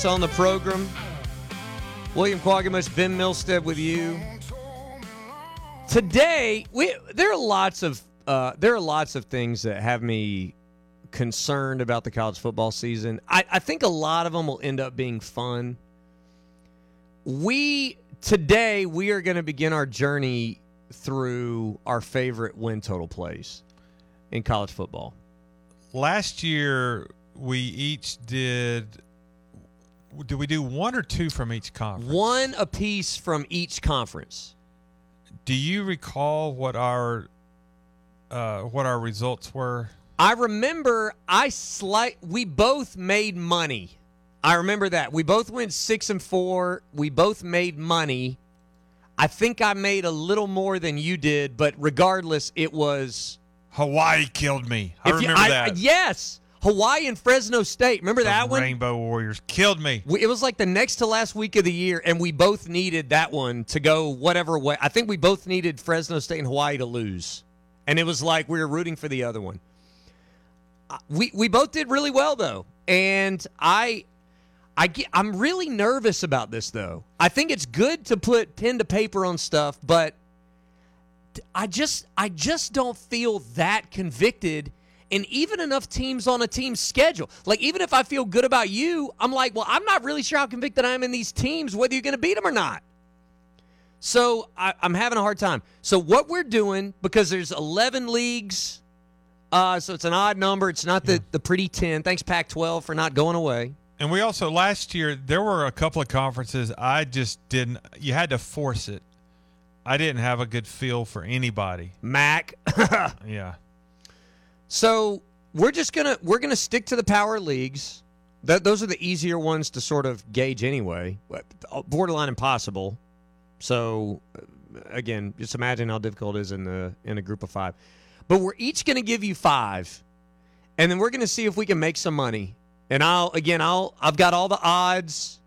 On the program, William Quaggamus, Ben Milstead with you. Today, there are lots of things that have me concerned about the college football season. I think a lot of them will end up being fun. Today we are going to begin our journey through our favorite win total plays in college football. Last year we each did we do one or two from each conference? One apiece from each conference. Do you recall what our results were? I remember we both made money. I remember that. We both went 6-4. We both made money. I think I made a little more than you did, but regardless, it was Hawaii killed me. I remember that. Yes. Hawaii and Fresno State. Remember that one? Rainbow Warriors killed me. It was like the next to last week of the year, and we both needed that one to go whatever way. I think we both needed Fresno State and Hawaii to lose. And it was like we were rooting for the other one. We both did really well, though. And I'm really nervous about this, though. I think it's good to put pen to paper on stuff, but I just don't feel that convicted. And even enough teams on a team's schedule. Like, even if I feel good about you, I'm like, well, I'm not really sure how convicted I am in these teams, whether you're going to beat them or not. So I'm having a hard time. So what we're doing, because there's 11 leagues, so it's an odd number. It's not the pretty 10. Thanks, Pac-12, for not going away. And we also, last year, there were a couple of conferences I just didn't – you had to force it. I didn't have a good feel for anybody. MAC. Yeah. So we're gonna stick to the power leagues. Those are the easier ones to sort of gauge anyway. Borderline impossible. So again, just imagine how difficult it is in a group of 5. But we're each gonna give you 5, and then we're gonna see if we can make some money. And I've got all the odds.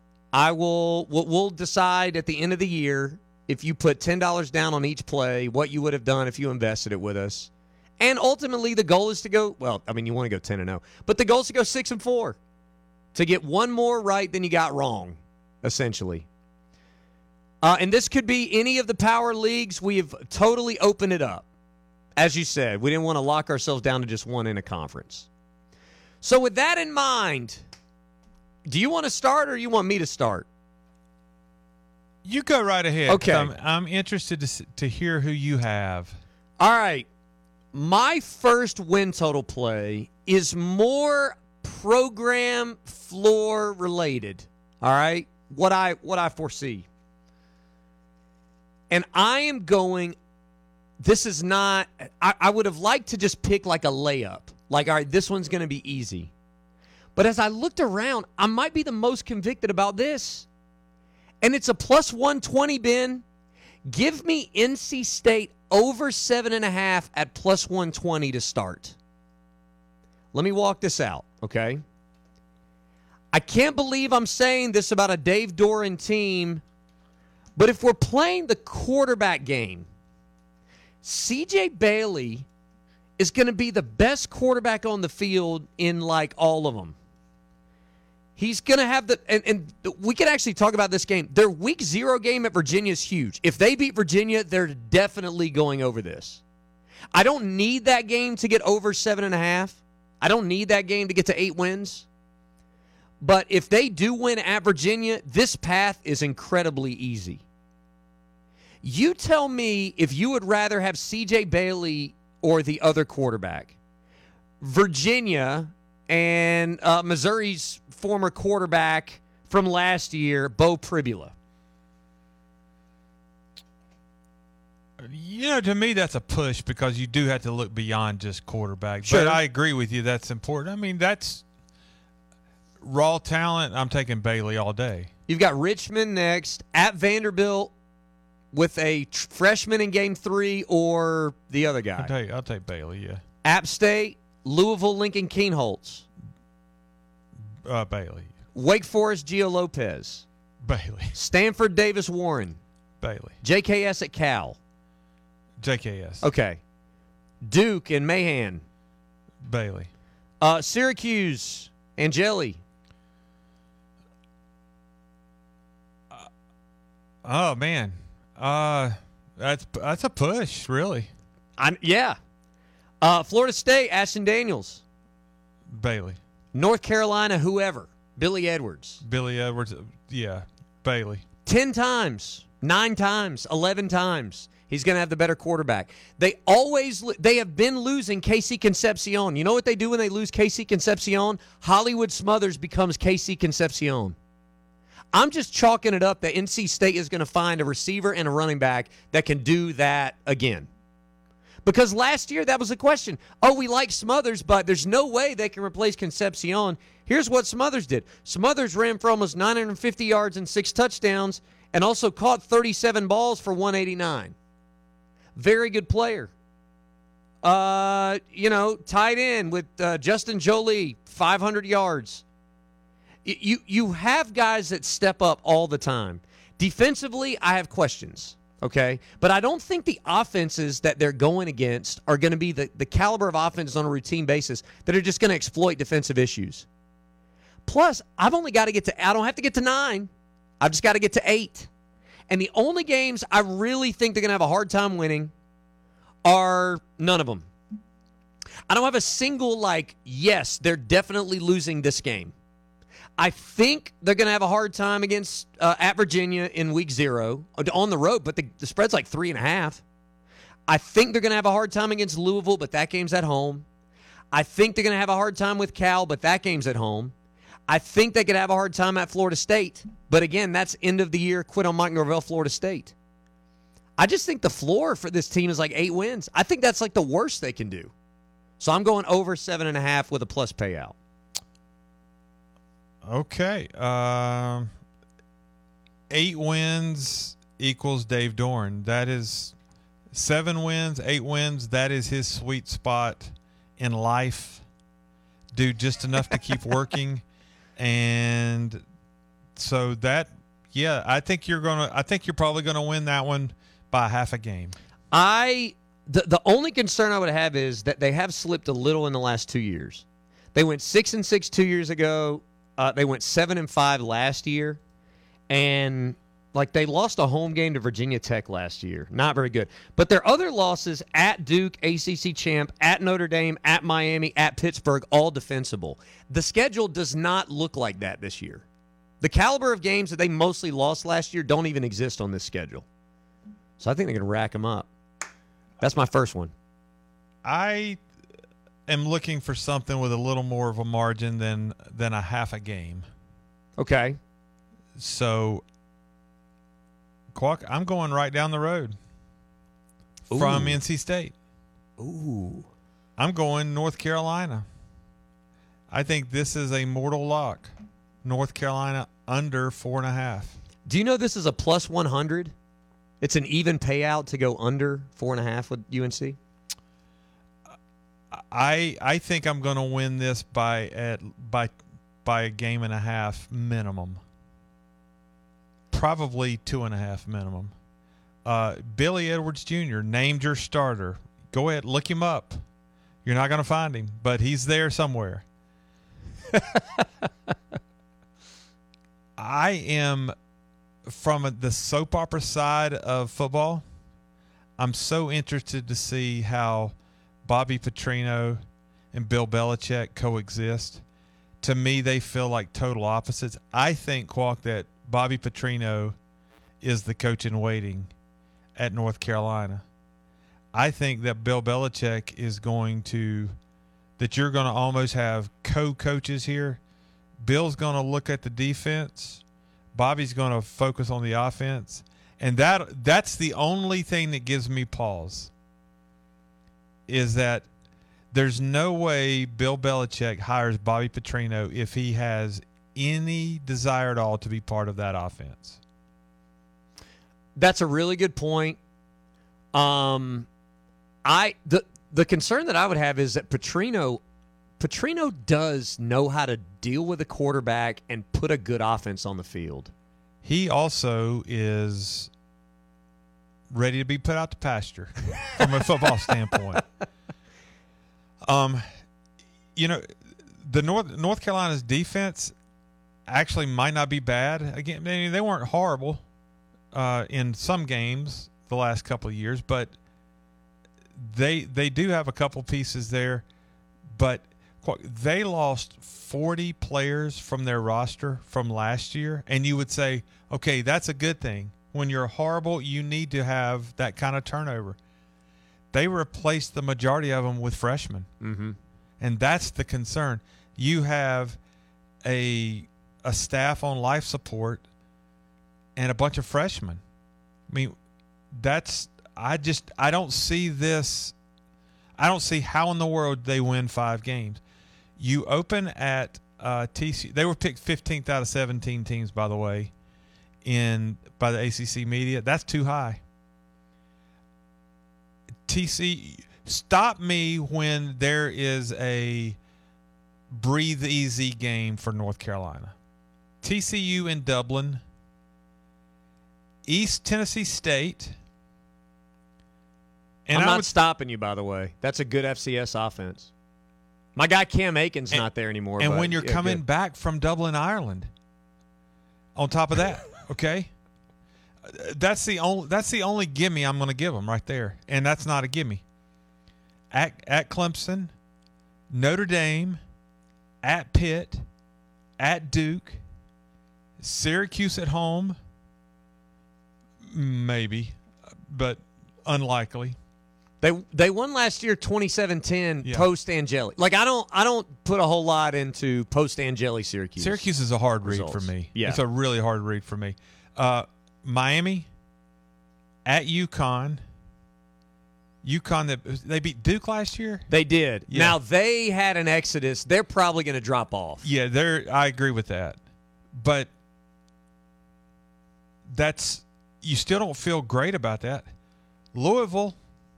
We'll decide at the end of the year if you put $10 down on each play, what you would have done if you invested it with us. And ultimately, the goal is to go, you want to go 10-0, but the goal is to go 6-4, to get one more right than you got wrong, essentially. And this could be any of the power leagues. We have totally opened it up. As you said, we didn't want to lock ourselves down to just one in a conference. So with that in mind, do you want to start or you want me to start? You go right ahead. Okay. I'm interested to hear who you have. All right. My first win total play is more program floor related. All right? What I foresee. And I am going, this is not, I would have liked to just pick like a layup. Like, all right, this one's going to be easy. But as I looked around, I might be the most convicted about this. And it's a plus 120, Ben. Give me NC State over 7.5 at plus 120 to start. Let me walk this out, okay? I can't believe I'm saying this about a Dave Doran team, but if we're playing the quarterback game, C.J. Bailey is going to be the best quarterback on the field in, like, all of them. He's going to have and we can actually talk about this game. Their week 0 game at Virginia is huge. If they beat Virginia, they're definitely going over this. I don't need that game to get over 7.5. I don't need that game to get to 8 wins. But if they do win at Virginia, this path is incredibly easy. You tell me if you would rather have C.J. Bailey or the other quarterback. Virginia and Missouri's former quarterback from last year, Bo Pribula. You know, to me, that's a push because you do have to look beyond just quarterback. Sure. But I agree with you. That's important. I mean, that's raw talent. I'm taking Bailey all day. You've got Richmond next, at Vanderbilt with a freshman in game 3 or the other guy. I'll take Bailey, yeah. App State, Louisville, Lincoln Keenholz. Bailey. Wake Forest, Gio Lopez. Bailey. Stanford, Davis Warren. Bailey. JKS at Cal. JKS. Okay. Duke and Mahan. Bailey. Syracuse, Angeli. Oh man, that's a push, really. Yeah. Florida State, Ashton Daniels. Bailey. North Carolina, whoever. Billy Edwards. Billy Edwards, yeah. Bailey. 10 times, 9 times, 11 times. He's going to have the better quarterback. They have been losing Casey Concepcion. You know what they do when they lose Casey Concepcion? Hollywood Smothers becomes Casey Concepcion. I'm just chalking it up that NC State is going to find a receiver and a running back that can do that again. Because last year, that was the question. Oh, we like Smothers, but there's no way they can replace Concepcion. Here's what Smothers did. Smothers ran for almost 950 yards and 6 touchdowns and also caught 37 balls for 189. Very good player. Tied in with Justin Jolie, 500 yards. You have guys that step up all the time. Defensively, I have questions, okay? But I don't think the offenses that they're going against are going to be the caliber of offenses on a routine basis that are just going to exploit defensive issues. Plus, I don't have to get to 9. I've just got to get to 8. And the only games I really think they're going to have a hard time winning are none of them. I don't have a single, yes, they're definitely losing this game. I think they're going to have a hard time against at Virginia in week 0 on the road, but the spread's like 3.5. I think they're going to have a hard time against Louisville, but that game's at home. I think they're going to have a hard time with Cal, but that game's at home. I think they could have a hard time at Florida State, but again, that's end of the year, quit on Mike Norvell, Florida State. I just think the floor for this team is like 8 wins. I think that's like the worst they can do. So I'm going over 7.5 with a plus payout. Okay. 8 wins equals Dave Dorn. That is 7 wins, 8 wins. That is his sweet spot in life. Do just enough to keep working. And so I think you're probably going to win that one by half a game. The only concern I would have is that they have slipped a little in the last 2 years. They went 6-6 2 years ago. They went 7-5 last year, and they lost a home game to Virginia Tech last year. Not very good. But their other losses at Duke, ACC champ, at Notre Dame, at Miami, at Pittsburgh, all defensible. The schedule does not look like that this year. The caliber of games that they mostly lost last year don't even exist on this schedule. So I think they're going to rack them up. That's my first one. I am looking for something with a little more of a margin than a half a game. Okay. So, Quack, I'm going right down the road from NC State. Ooh. I'm going North Carolina. I think this is a mortal lock. North Carolina under 4.5. Do you know this is a plus 100? It's an even payout to go under 4.5 with UNC? I think I'm going to win this by a game and a half minimum. Probably 2.5 minimum. Billy Edwards Jr. named your starter. Go ahead, look him up. You're not going to find him, but he's there somewhere. I am from the soap opera side of football. I'm so interested to see how Bobby Petrino and Bill Belichick coexist. To me, they feel like total opposites. I think, Quack, that Bobby Petrino is the coach in waiting at North Carolina. I think that Bill Belichick is that you're going to almost have co-coaches here. Bill's going to look at the defense. Bobby's going to focus on the offense. And that's the only thing that gives me pause, is that there's no way Bill Belichick hires Bobby Petrino if he has any desire at all to be part of that offense. That's a really good point. The concern that I would have is that Petrino does know how to deal with a quarterback and put a good offense on the field. He also is ready to be put out to pasture from a football standpoint. The North Carolina's defense, actually might not be bad. Again, I mean, they weren't horrible in some games the last couple of years, but they do have a couple pieces there. But they lost 40 players from their roster from last year, and you would say, okay, that's a good thing. When you're horrible, you need to have that kind of turnover. They replaced the majority of them with freshmen, and that's the concern. You have a staff on life support and a bunch of freshmen. I mean, I don't see this. I don't see how in the world they win 5 games. You open at TCU. They were picked 15th out of 17 teams, by the way, by the ACC media. That's too high. TCU, stop me when there is a breathe easy game for North Carolina. TCU in Dublin, East Tennessee State. And I'm not stopping you, by the way. That's a good FCS offense. My guy Cam Aiken's not there anymore. And when you're coming back from Dublin, Ireland, on top of that, okay, that's the only gimme I'm going to give them right there, and that's not a gimme. At Clemson, Notre Dame, at Pitt, at Duke, Syracuse at home, maybe, but unlikely. They won last year 27-10 post Angeli. Like I don't put a whole lot into post Angeli Syracuse. Syracuse is a hard read for me. Yeah. It's a really hard read for me. Miami at UConn. UConn, they beat Duke last year? They did. Yeah. Now they had an exodus. They're probably going to drop off. Yeah, I agree with that. But you still don't feel great about that. Louisville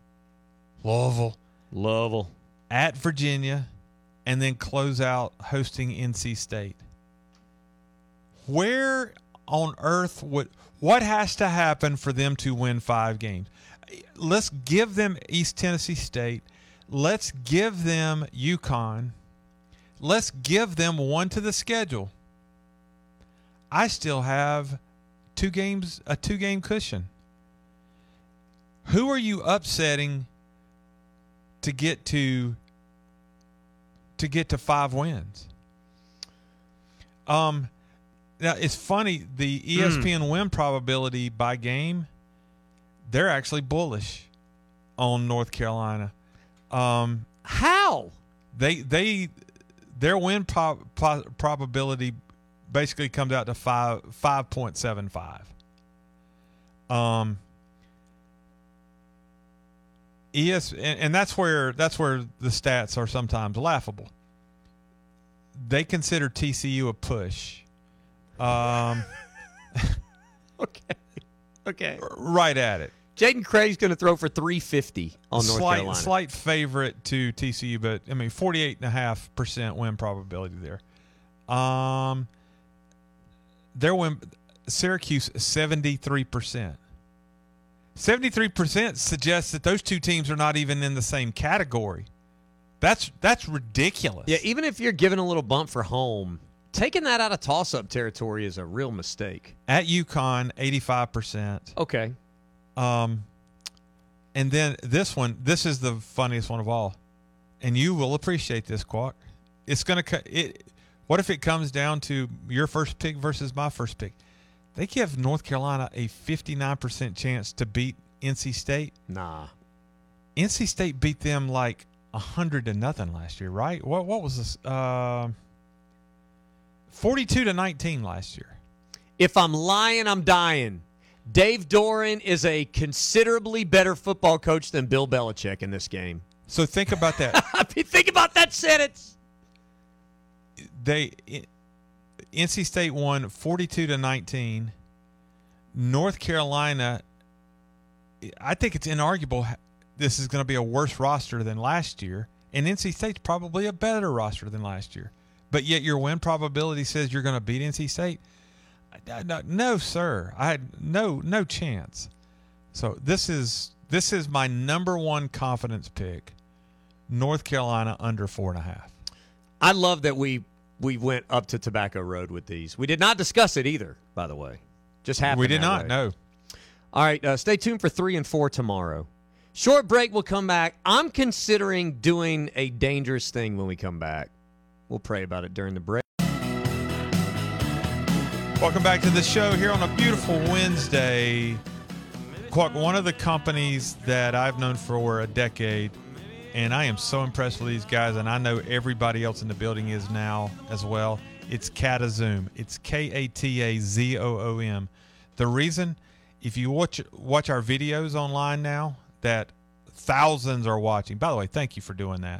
at Virginia, and then close out hosting NC State. Where on earth what has to happen for them to win 5 games? Let's give them East Tennessee State. Let's give them UConn. Let's give them one to the schedule. I still have a 2-game cushion. Who are you upsetting to get to 5 wins? Now it's funny, the ESPN win probability by game, they're actually bullish on North Carolina. How? Their win probability basically comes out to 5.75. And that's where the stats are sometimes laughable. They consider TCU a push. Okay. Right at it. Jaden Craig's going to throw for 350 on North Carolina. Slight favorite to TCU, but I mean 48.5% win probability there. Their win, Syracuse 73%. 73% suggests that those two teams are not even in the same category. That's ridiculous. Yeah, even if you're giving a little bump for home, taking that out of toss-up territory is a real mistake. At UConn, 85%. Okay. And then this is the funniest one of all, and you will appreciate this, Quack. What if it comes down to your first pick versus my first pick? They give North Carolina a 59% chance to beat NC State. Nah. NC State beat them like 100-0 last year, right? What was this? 42-19 last year. If I'm lying, I'm dying. Dave Doran is a considerably better football coach than Bill Belichick in this game. So think about that. Think about that sentence. NC State won 42-19. North Carolina, I think it's inarguable this is going to be a worse roster than last year, and NC State's probably a better roster than last year. But yet your win probability says you're going to beat NC State. No, sir. I had no chance. So this is my number one confidence pick. North Carolina under 4.5. I love that we we went up to Tobacco Road with these. We did not discuss it either, by the way. Just happened. We did not, way. no. All right, stay tuned for 3 and 4 tomorrow. Short break, we'll come back. I'm considering doing a dangerous thing when we come back. We'll pray about it during the break. Welcome back to the show here on a beautiful Wednesday. One of the companies that I've known for a decade, and I am so impressed with these guys, and I know everybody else in the building is now as well. It's KataZoom. It's KATAZOOM. The reason, if you watch our videos online now, that thousands are watching. By the way, thank you for doing that.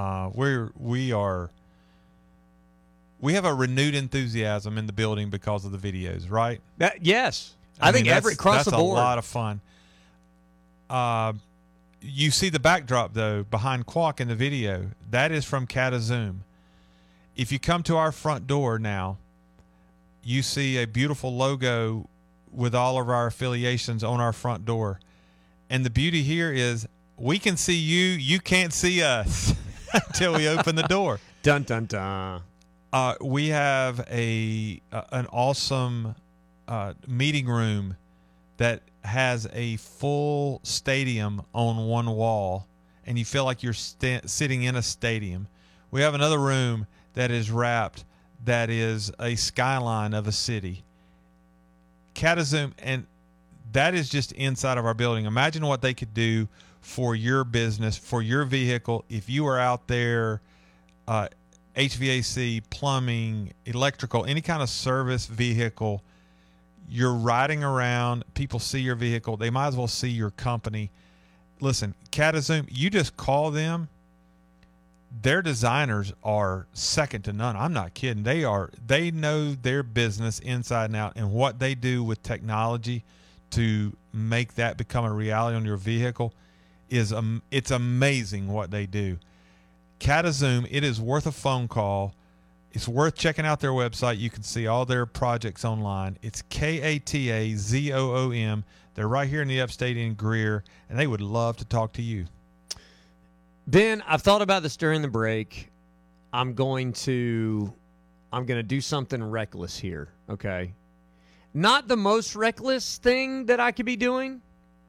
We have a renewed enthusiasm in the building because of the videos, right? Yes. I think across the board. That's a lot of fun. You see the backdrop, though, behind Quack in the video. That is from KataZoom. If you come to our front door now, you see a beautiful logo with all of our affiliations on our front door. And the beauty here is we can see you. You can't see us until we open the door. Dun, dun, dun. We have an awesome meeting room that has a full stadium on one wall, and you feel like you're sitting in a stadium. We have another room that is wrapped that is a skyline of a city. KataZoom, and that is just inside of our building. Imagine what they could do for your business, for your vehicle, if you are out there HVAC, plumbing, electrical, any kind of service vehicle, you're riding around, people see your vehicle, they might as well see your company. Listen, KataZoom, you just call them. Their designers are second to none. I'm not kidding. They know their business inside and out, and what they do with technology to make that become a reality on your vehicle is it's amazing what they do. KataZoom, it is worth a phone call. It's worth checking out their website. You can see all their projects online. It's KATAZOOM. They're right here in the upstate in Greer, and they would love to talk to you. Ben, I've thought about this during the break. I'm going to do something reckless here, okay? Not the most reckless thing that I could be doing,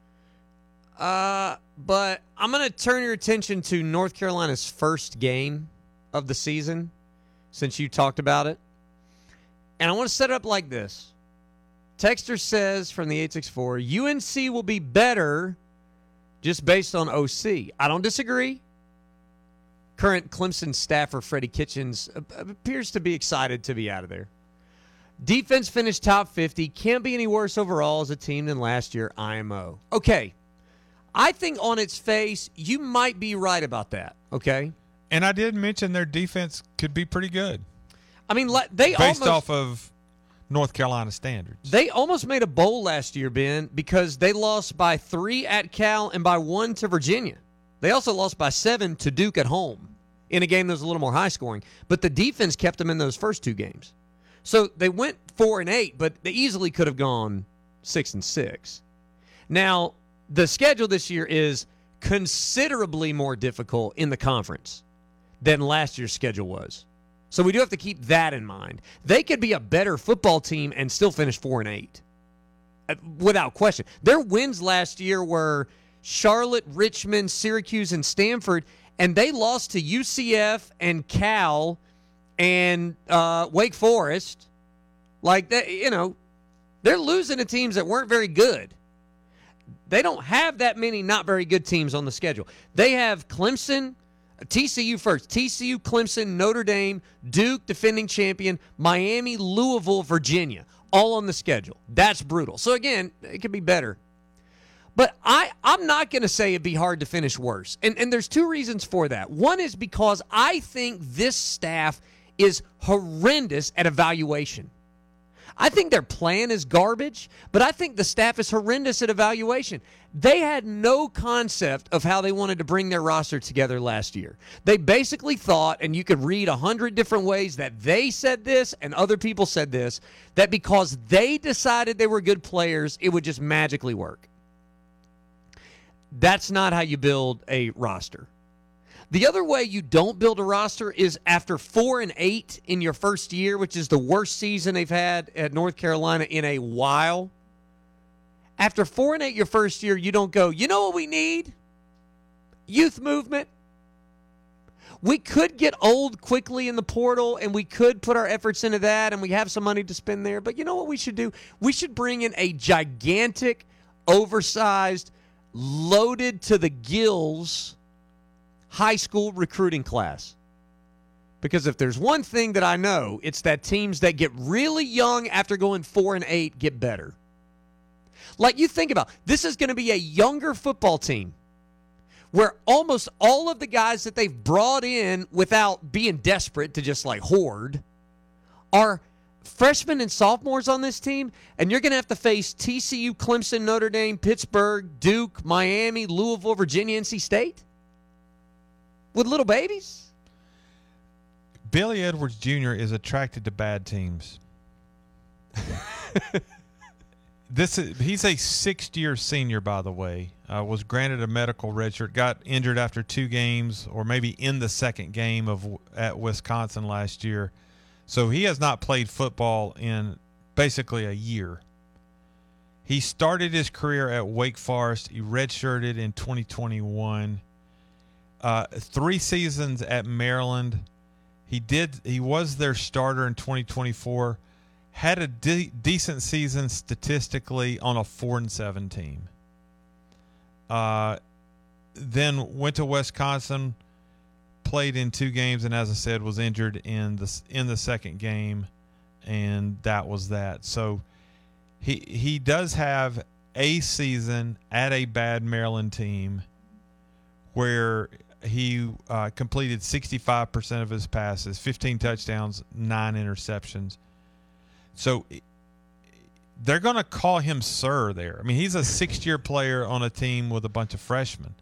but I'm going to turn your attention to North Carolina's first game of the season, since you talked about it. And I want to set it up like this. Texter says from the 864, UNC will be better just based on OC. I don't disagree. Current Clemson staffer Freddie Kitchens appears to be excited to be out of there. Defense finished top 50. Can't be any worse overall as a team than last year, IMO. Okay. I think on its face, you might be right about that, okay? And I did mention their defense could be pretty good. I mean, based off of North Carolina standards. They almost made a bowl last year, Ben, because they lost by 3 at Cal and by 1 to Virginia. They also lost by 7 to Duke at home in a game that was a little more high scoring. But the defense kept them in those first 2 games. So they went 4-8, but they easily could have gone 6-6. Now, the schedule this year is considerably more difficult in the conference than last year's schedule was. So we do have to keep that in mind. They could be a better football team and still finish 4-8. Without question. Their wins last year were Charlotte, Richmond, Syracuse, and Stanford, and they lost to UCF and Cal and Wake Forest. Like, that, they're losing to teams that weren't very good. They don't have that many not very good teams on the schedule. They have Clemson, TCU first. TCU, Clemson, Notre Dame, Duke, defending champion, Miami, Louisville, Virginia, all on the schedule. That's brutal. So, again, it could be better. But I'm not going to say it'd be hard to finish worse. And there's 2 reasons for that. One is because I think this staff is horrendous at evaluation. I think their plan is garbage, but I think the staff is horrendous at evaluation. They had no concept of how they wanted to bring their roster together last year. They basically thought, and you could read 100 different ways that they said this and other people said this, that because they decided they were good players, it would just magically work. That's not how you build a roster. The other way you don't build a roster is after 4-8 in your first year, which is the worst season they've had at North Carolina in a while. After 4-8 your first year, you don't go, you know what we need? Youth movement. We could get old quickly in the portal, and we could put our efforts into that, and we have some money to spend there. But you know what we should do? We should bring in a gigantic, oversized, loaded to the gills high school recruiting class. Because if there's one thing that I know, it's that teams that get really young after going 4-8 get better. Like you think about, this is going to be a younger football team where almost all of the guys that they've brought in without being desperate to just like hoard are freshmen and sophomores on this team, and you're going to have to face TCU, Clemson, Notre Dame, Pittsburgh, Duke, Miami, Louisville, Virginia, NC State with little babies. Billy Edwards Jr. is attracted to bad teams. He's a sixth-year senior, by the way. Was granted a medical redshirt, got injured after 2 games, or maybe in the second game at Wisconsin last year. So he has not played football in basically a year. He started his career at Wake Forest. He redshirted in 2021. 3 seasons at Maryland. He was their starter in 2024. Had a decent season statistically on a 4-7 team. Then went to Wisconsin, played in 2 games, and as I said, was injured in the second game, and that was that. So he does have a season at a bad Maryland team where he completed 65% of his passes, 15 touchdowns, 9 interceptions. So they're going to call him Sir there. I mean, he's a 6th-year player on a team with a bunch of freshmen.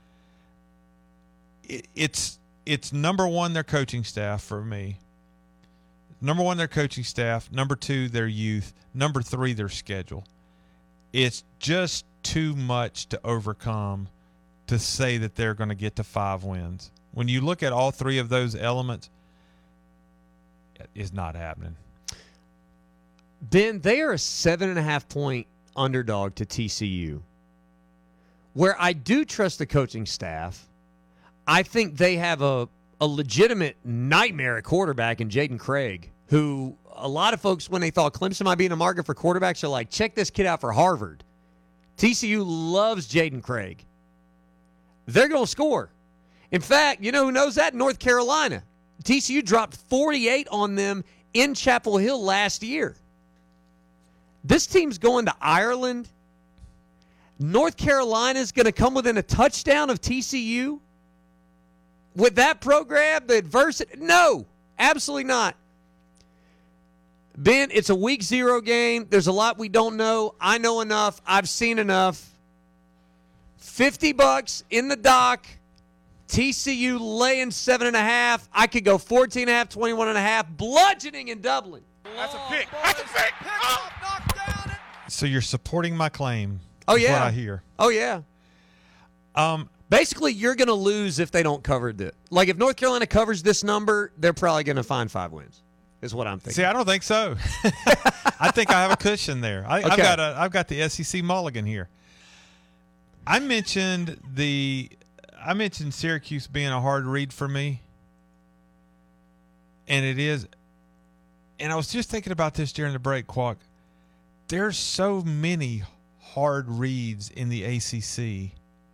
It's number one, their coaching staff for me. Number one, their coaching staff. Number 2, their youth. Number 3, their schedule. It's just too much to overcome to say that they're going to get to 5 wins. When you look at all 3 of those elements, it is not happening. Ben, they are a 7.5-point underdog to TCU. Where I do trust the coaching staff, I think they have a legitimate nightmare at quarterback in Jaden Craig, who a lot of folks, when they thought Clemson might be in the market for quarterbacks, are like, check this kid out for Harvard. TCU loves Jaden Craig. They're going to score. In fact, you know who knows that? North Carolina. TCU dropped 48 on them in Chapel Hill last year. This team's going to Ireland. North Carolina's going to come within a touchdown of TCU. With that program, the adversity, no, absolutely not. Ben, it's a week 0 game. There's a lot we don't know. I know enough. I've seen enough. $50 in the dock. TCU laying 7.5. I could go 14.5, 21.5. Bludgeoning in Dublin. That's a pick. That's a pick. Oh. So you're supporting my claim. Oh, yeah. What I hear. Oh, yeah. Basically, you're going to lose if they don't cover it. Like, if North Carolina covers this number, they're probably going to find 5 wins, is what I'm thinking. See, I don't think so. I think I have a cushion there. I've got the SEC mulligan here. I mentioned Syracuse being a hard read for me, and it is. And I was just thinking about this during the break, Quack. There's so many hard reads in the ACC.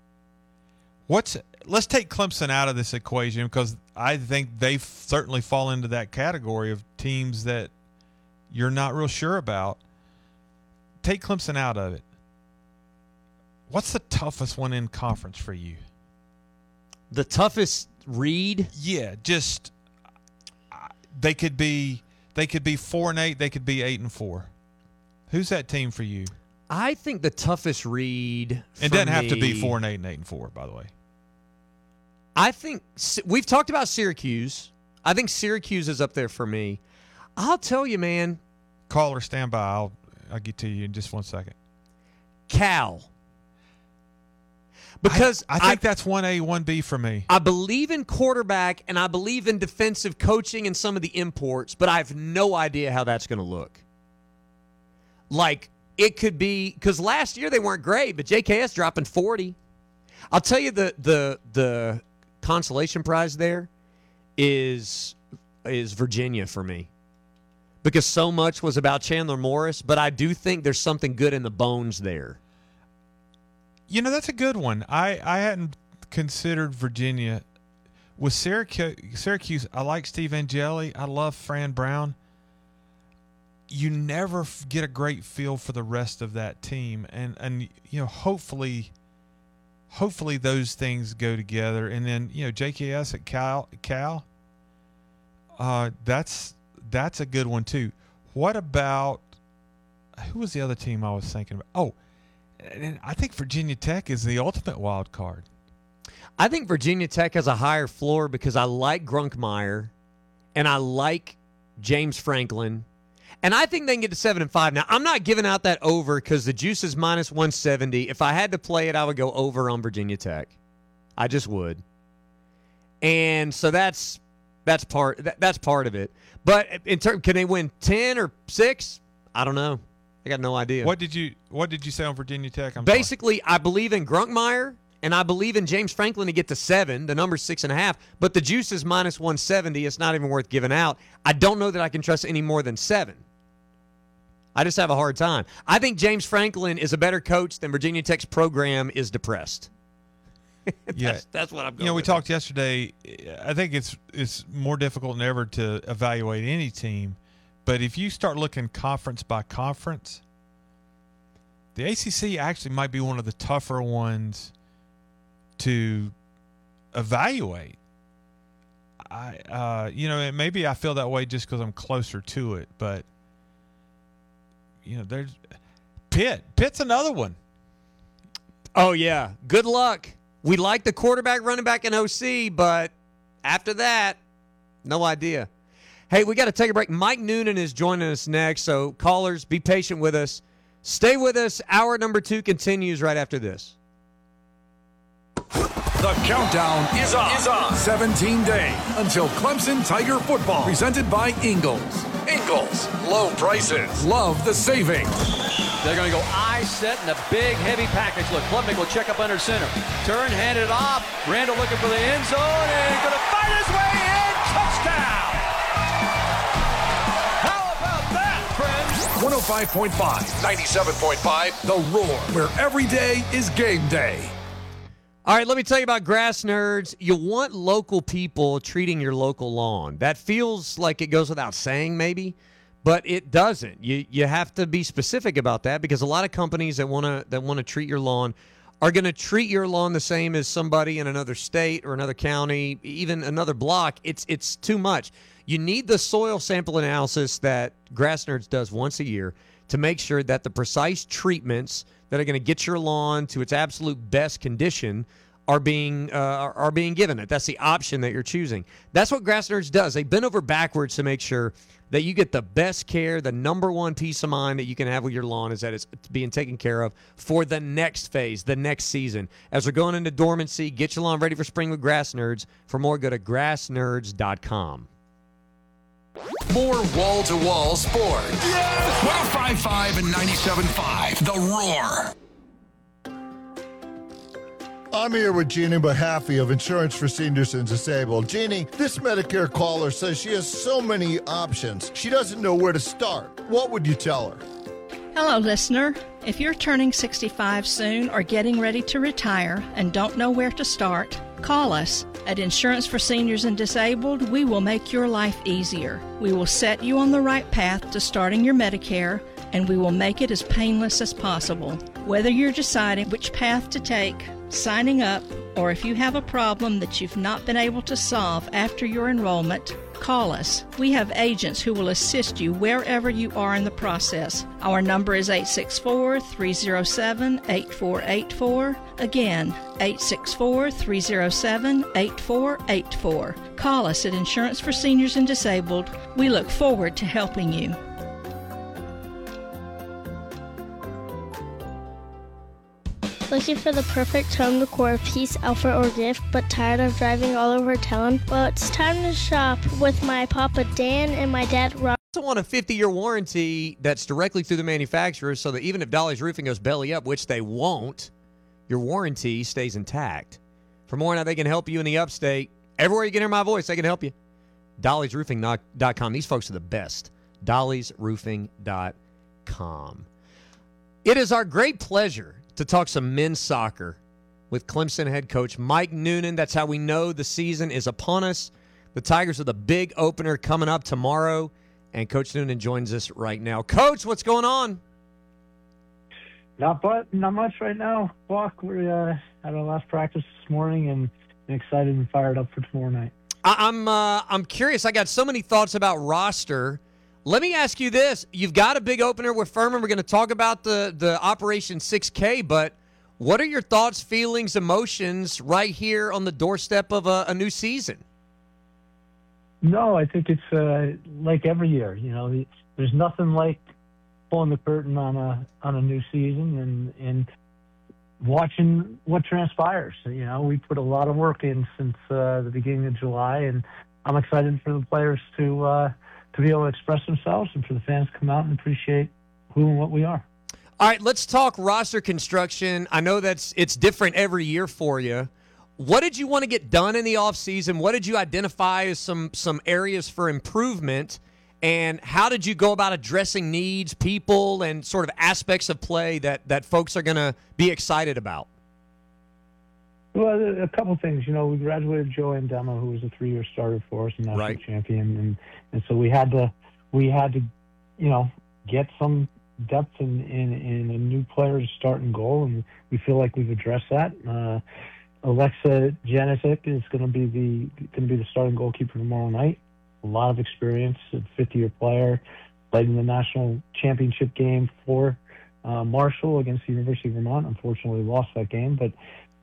Let's take Clemson out of this equation, because I think they certainly fall into that category of teams that you're not real sure about. Take Clemson out of it. What's the toughest one in conference for you? The toughest read? Yeah, just they could be 4-8, they could be 8-4. Who's that team for you? I think the toughest read. It doesn't have to be 4-8 and 8-4, by the way. I think we've talked about Syracuse. I think Syracuse is up there for me. I'll tell you, man. Caller, stand by. I'll get to you in just 1 second. Cal. Because I think that's 1A, 1B for me. I believe in quarterback and I believe in defensive coaching and some of the imports, but I have no idea how that's going to look. Like, it could be, because last year they weren't great, but JKS dropping 40. I'll tell you the consolation prize there is Virginia for me. Because so much was about Chandler Morris, but I do think there's something good in the bones there. You know, that's a good one. I hadn't considered Virginia. With Syracuse, I like Steve Angeli. I love Fran Brown. You never get a great feel for the rest of that team. And you know, hopefully those things go together. And then, you know, JKS at Cal, that's a good one too. What about, who was the other team I was thinking about? Oh, and I think Virginia Tech is the ultimate wild card. I think Virginia Tech has a higher floor because I like Grunkmeyer and I like James Franklin. And I think they can get to 7-5. Now, I'm not giving out that over because the juice is minus 170. If I had to play it, I would go over on Virginia Tech. I just would. And so that's part of it. But in terms, can they win 10 or 6? I don't know. I got no idea. What did you say on Virginia Tech? Basically, I believe in Grunkmeyer and I believe in James Franklin to get to 7. The number's 6.5. But the juice is minus 170. It's not even worth giving out. I don't know that I can trust any more than 7. I just have a hard time. I think James Franklin is a better coach than Virginia Tech's program is depressed. That's what I'm going. You know, we talked yesterday. I think it's more difficult than ever to evaluate any team. But if you start looking conference by conference, the ACC actually might be one of the tougher ones to evaluate. Maybe I feel that way just because I'm closer to it, but you know, there's Pitt. Pitt's another one. Oh yeah, good luck. We like the quarterback, running back, and OC, but after that, no idea. Hey, we got to take a break. Mike Noonan is joining us next, so callers, be patient with us. Stay with us. Hour number 2 continues right after this. The countdown is on. 17 days until Clemson Tiger football. Presented by Ingalls. Ingalls. Low prices. Love the savings. They're going to go eye set in a big, heavy package. Look, Klubnik will check up under center. Turn, hand it off. Randall looking for the end zone, and he's going to fight his way in. Touchdown! How about that, friends? 105.5, 97.5, The Roar, where every day is game day. All right, let me tell you about Grass Nerds. You want local people treating your local lawn. That feels like it goes without saying, maybe, but it doesn't. You have to be specific about that because a lot of companies that want to treat your lawn are going to treat your lawn the same as somebody in another state or another county, even another block. It's too much. You need the soil sample analysis that Grass Nerds does once a year to make sure that the precise treatments that are going to get your lawn to its absolute best condition are being given. That's the option that you're choosing. That's what Grass Nerds does. They bend over backwards to make sure that you get the best care. The number one peace of mind that you can have with your lawn is that it's being taken care of for the next phase, the next season. As we're going into dormancy, get your lawn ready for spring with Grass Nerds. For more, go to grassnerds.com. More wall-to-wall sports. Yes! 105.5 and 97.5, The Roar. I'm here with Jeannie Mahaffey of Insurance for Seniors and Disabled. Jeannie, this Medicare caller says she has so many options. She doesn't know where to start. What would you tell her? Hello, listener. If you're turning 65 soon or getting ready to retire and don't know where to start, call us. At Insurance for Seniors and Disabled, we will make your life easier. We will set you on the right path to starting your Medicare, and we will make it as painless as possible. Whether you're deciding which path to take, signing up, or if you have a problem that you've not been able to solve after your enrollment, call us. We have agents who will assist you wherever you are in the process. Our number is 864-307-8484. Again, 864-307-8484. Call us at Insurance for Seniors and Disabled. We look forward to helping you. Looking for the perfect home decor piece, outfit, or gift, but tired of driving all over town? Well, it's time to shop with my Papa Dan and my dad Rob. I also want a 50-year warranty that's directly through the manufacturer so that even if Dolly's Roofing goes belly up, which they won't, your warranty stays intact. For more on how they can help you in the upstate, everywhere you can hear my voice, they can help you. DollysRoofing.com. These folks are the best. DollysRoofing.com. It is our great pleasure to talk some men's soccer with Clemson head coach Mike Noonan. That's how we know the season is upon us. The Tigers are the big opener coming up tomorrow, and Coach Noonan joins us right now. Coach, what's going on? Not much right now, Buck. We had our last practice this morning and excited and fired up for tomorrow night. I'm curious. I got so many thoughts about roster. Let me ask you this. You've got a big opener with Furman. We're going to talk about the Operation 6K, but what are your thoughts, feelings, emotions right here on the doorstep of a new season? No, I think it's like every year. You know, there's nothing like pulling the curtain on a new season and watching what transpires. You know, we put a lot of work in since the beginning of July, and I'm excited for the players to be able to express themselves and for the fans to come out and appreciate who and what we are. All right, let's talk roster construction. I know it's different every year for you. What did you want to get done in the offseason? What did you identify as some areas for improvement? And how did you go about addressing needs, people, and sort of aspects of play that folks are going to be excited about? Well, a couple things. You know, we graduated Joe Andema, who was a 3-year starter for us and national champion, and so we had to, you know, get some depth in a new player to start and goal, and we feel like we've addressed that. Alexa Janicic is going to be the starting goalkeeper tomorrow night. A lot of experience, a 50-year player, played in the national championship game for Marshall against the University of Vermont. Unfortunately, lost that game, but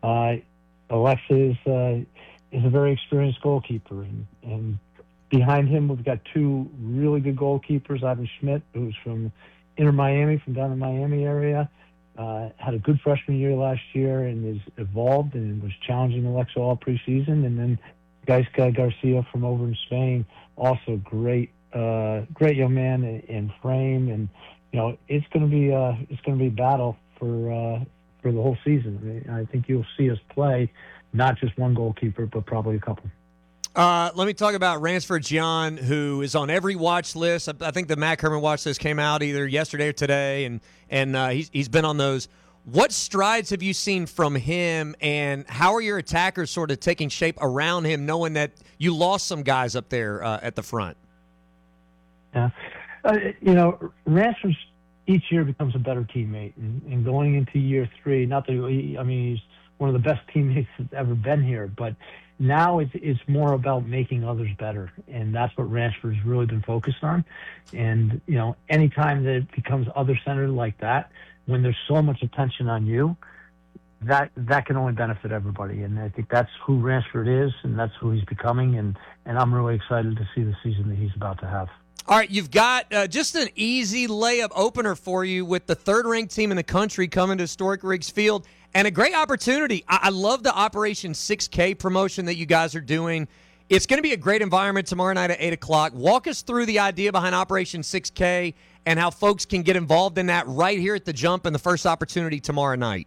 Alexa is a very experienced goalkeeper, and behind him we've got two really good goalkeepers. Ivan Schmidt, who's from Inter Miami, from down in the Miami area, had a good freshman year last year and has evolved and was challenging Alexa all preseason. And then Gaisca Garcia from over in Spain, also great young man in frame, and you know it's going to be a battle for the whole season. I mean, I think you'll see us play not just one goalkeeper, but probably a couple. Let me talk about Ransford Gian, who is on every watch list. I think the Matt Kerman watch list came out either yesterday or today, and he's been on those. What strides have you seen from him, and how are your attackers sort of taking shape around him, knowing that you lost some guys up there at the front? Yeah. You know, Ransford each year becomes a better teammate, and going into year 3, not that he's one of the best teammates that's ever been here, but now it's more about making others better, and that's what Ransford's really been focused on. And you know, anytime that it becomes other-centered like that, when there's so much attention on you, that can only benefit everybody. And I think that's who Ransford is, and that's who he's becoming. And I'm really excited to see the season that he's about to have. All right, you've got just an easy layup opener for you with the third-ranked team in the country coming to historic Riggs Field, and a great opportunity. I love the Operation 6K promotion that you guys are doing. It's going to be a great environment tomorrow night at 8 o'clock. Walk us through the idea behind Operation 6K and how folks can get involved in that right here at the Jump and the first opportunity tomorrow night.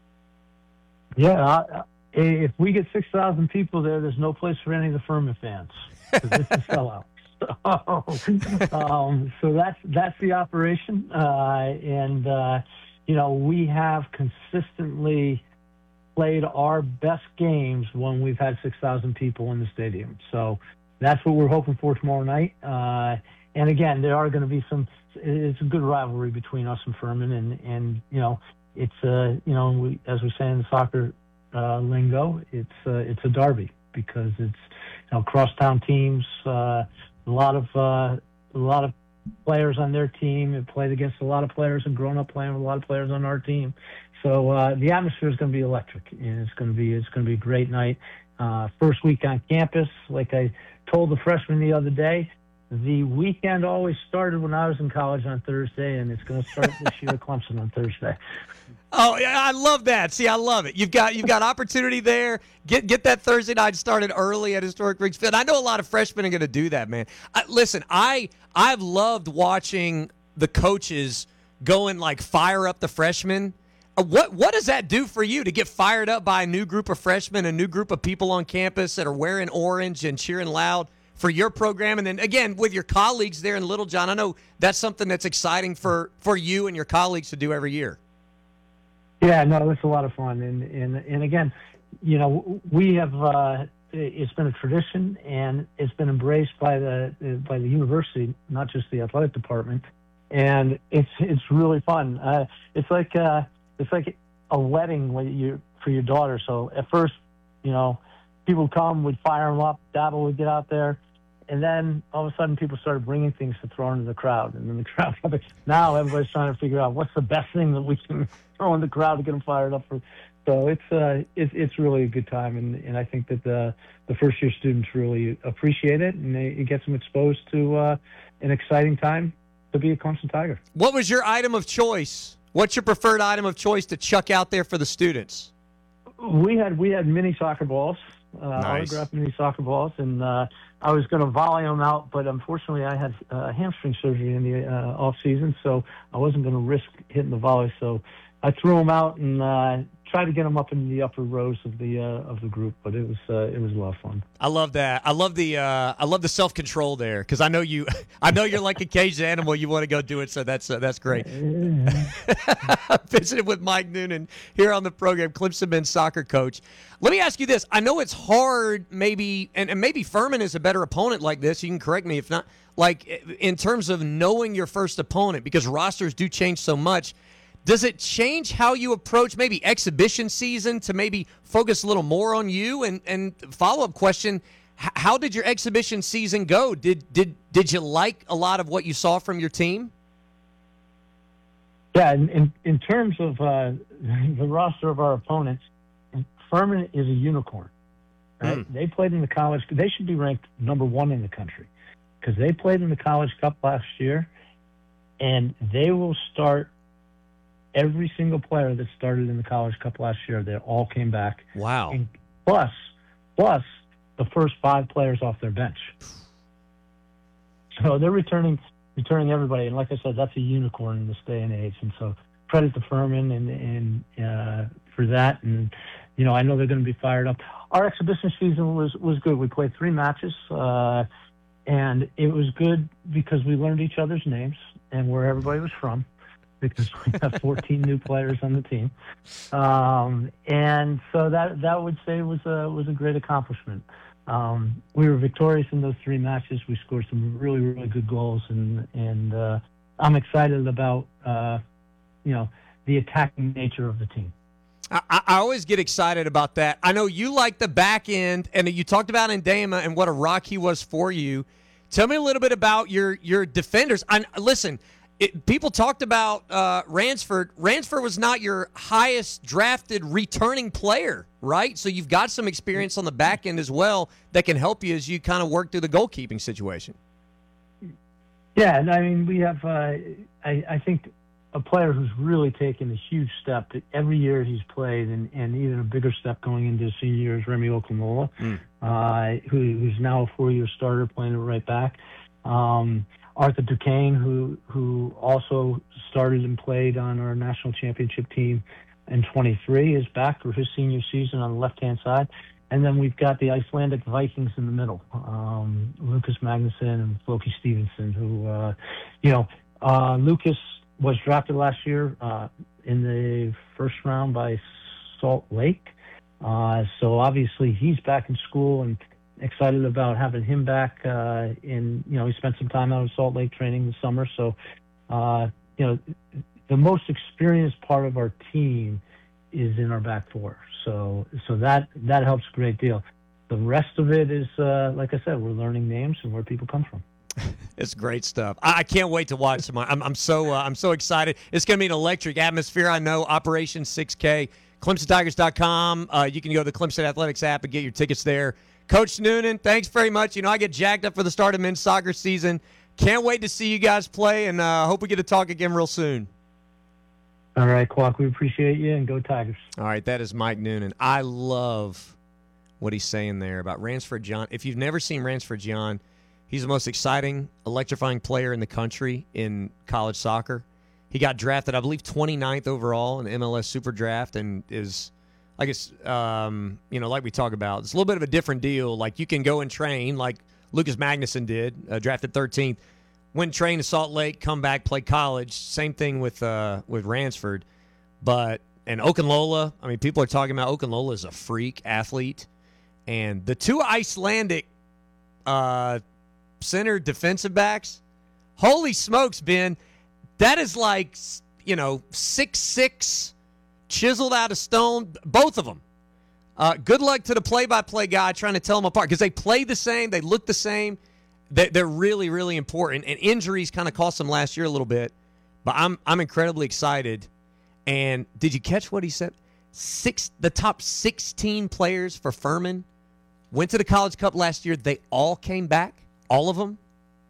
Yeah, if we get 6,000 people there, there's no place for any of the Furman fans. This is a sellout. So that's the operation, and you know, we have consistently played our best games when we've had 6,000 people in the stadium. So that's what we're hoping for tomorrow night. And again, there are going to be it's a good rivalry between us and Furman, and you know, it's you know, as we say in the soccer lingo, it's a derby because it's, you know, crosstown teams. A lot of players on their team have played against a lot of players and grown up playing with a lot of players on our team. So the atmosphere is going to be electric, and it's going to be a great night. First week on campus, like I told the freshmen the other day, the weekend always started when I was in college on Thursday, and it's going to start this year at Clemson on Thursday. Oh, yeah, I love that. See, I love it. You've got opportunity there. Get that Thursday night started early at Historic Riggs Field. I know a lot of freshmen are going to do that, man. Listen, I've loved watching the coaches go and like fire up the freshmen. What does that do for you to get fired up by a new group of freshmen, a new group of people on campus that are wearing orange and cheering loud for your program? And then, again, with your colleagues there in Littlejohn, I know that's something that's exciting for you and your colleagues to do every year. Yeah, no, it's a lot of fun. And again, you know, we have it's been a tradition, and it's been embraced by the university, not just the athletic department. And it's really fun. It's like a wedding for your daughter. So at first, you know, people come, we'd fire them up, Dabble would get out there, and then all of a sudden people started bringing things to throw into the crowd. And then the crowd, now everybody's trying to figure out what's the best thing that we can throw in the crowd to get them fired up for. So it's really a good time, and I think that the first year students really appreciate it, and it gets them exposed to an exciting time to be a Clemson Tiger. What was your item of choice? What's your preferred item of choice to chuck out there for the students? We had mini soccer balls, nice. Autographed mini soccer balls, and I was going to volley them out, but unfortunately I had hamstring surgery in the off season, so I wasn't going to risk hitting the volley. So I threw them out and tried to get them up in the upper rows of the group, but it was a lot of fun. I love that. I love the self-control there, because I know you're like a caged animal. You want to go do it, so that's great. Visited with Mike Noonan here on the program, Clemson men's soccer coach. Let me ask you this. I know it's hard, maybe, and maybe Furman is a better opponent like this. You can correct me if not. Like in terms of knowing your first opponent, because rosters do change so much. Does it change how you approach maybe exhibition season to maybe focus a little more on you? And follow-up question, how did your exhibition season go? Did you like a lot of what you saw from your team? Yeah, in terms of the roster of our opponents, Furman is a unicorn. Right? They played in the college. They should be ranked number 1 in the country because they played in the College Cup last year, and they will start every single player that started in the College Cup last year. They all came back. Wow. And plus the first 5 players off their bench. So they're returning everybody. And like I said, that's a unicorn in this day and age. And so credit to Furman and for that. And, you know, I know they're going to be fired up. Our exhibition season was good. We played 3 matches, and it was good because we learned each other's names and where everybody was from, because we have 14 new players on the team. And so that would say was a great accomplishment. We were victorious in those 3 matches. We scored some really, really good goals, and I'm excited about, the attacking nature of the team. I always get excited about that. I know you like the back end, and you talked about Ndama and what a rock he was for you. Tell me a little bit about your defenders. Listen, people talked about Ransford. Ransford was not your highest drafted returning player, right? So you've got some experience on the back end as well that can help you as you kind of work through the goalkeeping situation. Yeah, and I mean, we have, I think, a player who's really taken a huge step every year he's played, and even a bigger step going into his senior year is Remy Okamola, who's now a 4-year starter playing it right back. Arthur Duquesne, who also started and played on our national championship team in 23, is back for his senior season on the left-hand side. And then we've got the Icelandic Vikings in the middle, Lucas Magnuson and Floki Stevenson, who, Lucas was drafted last year in the first round by Salt Lake. So obviously he's back in school and excited about having him back. He spent some time out in Salt Lake training this summer. So, the most experienced part of our team is in our back 4. So that helps a great deal. The rest of it is, like I said, we're learning names and where people come from. It's great stuff. I can't wait to watch them. I'm so excited. It's going to be an electric atmosphere. I know. Operation 6K, ClemsonTigers.com. You can go to the Clemson Athletics app and get your tickets there. Coach Noonan, thanks very much. I get jacked up for the start of men's soccer season. Can't wait to see you guys play, and hope we get to talk again real soon. All right, Quack, we appreciate you, and go Tigers. All right, that is Mike Noonan. I love what he's saying there about Ransford John. If you've never seen Ransford John, he's the most exciting, electrifying player in the country in college soccer. He got drafted, I believe, 29th overall in the MLS Super Draft, and is, I guess, like we talk about, it's a little bit of a different deal. Like, you can go and train like Lucas Magnuson did, drafted 13th. Went train to Salt Lake, come back, play college. Same thing with Ransford. And Okunlola, I mean, people are talking about Okunlola is a freak athlete. And the two Icelandic center defensive backs, holy smokes, Ben, that is like, 6'6", chiseled out of stone, both of them. Good luck to the play-by-play guy trying to tell them apart because they play the same, they look the same. They're really, really important, and injuries kind of cost them last year a little bit. But I'm incredibly excited. And did you catch what he said? The top 16 players for Furman went to the College Cup last year. They all came back, all of them.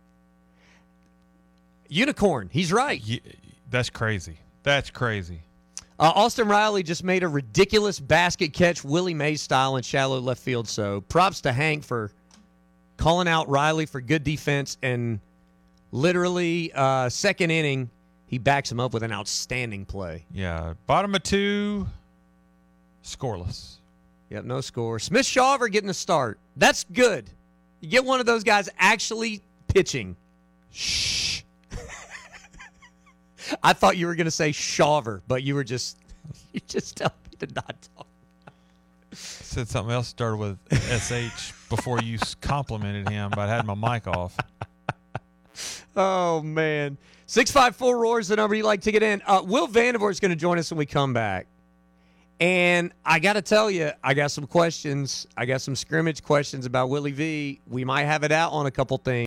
Unicorn, he's right. Yeah, that's crazy. That's crazy. Austin Riley just made a ridiculous basket catch, Willie Mays style, in shallow left field. So props to Hank for calling out Riley for good defense, and literally second inning, he backs him up with an outstanding play. Yeah, bottom of 2, scoreless. Yep, no score. Smith Shawver getting a start. That's good. You get one of those guys actually pitching. Shh. I thought you were going to say Shawver, but you just tell me to not talk. Said something else started with SH before you complimented him, but I had my mic off. Oh, man. 654 Roars the number you like to get in. Will Vandervoort is going to join us when we come back. And I got to tell you, I got some questions. I got some scrimmage questions about Willie V. We might have it out on a couple things.